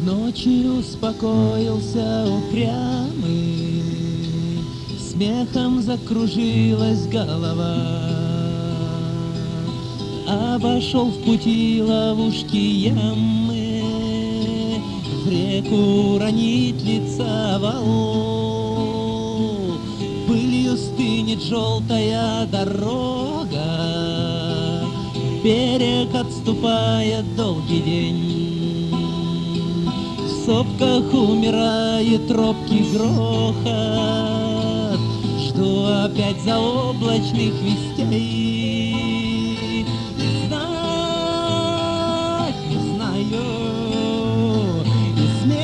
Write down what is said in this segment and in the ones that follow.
Ночью успокоился упрямый, смехом закружилась голова. Обошел в пути ловушки ямы, в реку уронить лица вал. Пылью стынет желтая дорога, берег отступает долгий день. В сопках умирает робкий грохот, жду опять заоблачных вестей. Не знать не знаю, и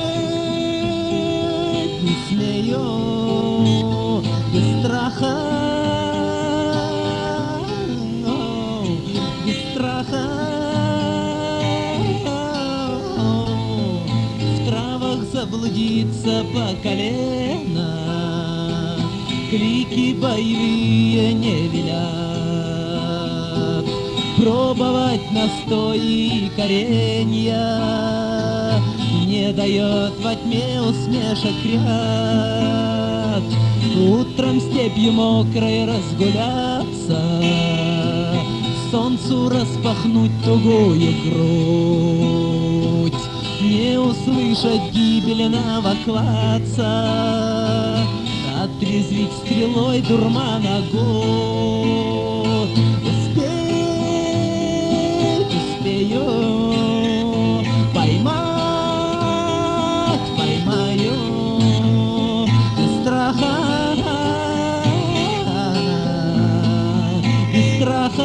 сметь не смею, без страха, без страха. Заблудиться по колено, клики боевые не велят. Пробовать настои коренья не дает во тьме усмешек ряд. Утром степью мокрой разгуляться, солнцу распахнуть тугую грудь, не услышать гибельного клаца, отрезвить стрелой дурмана год. Успеть, успею, поймать, поймаю, без страха, без страха.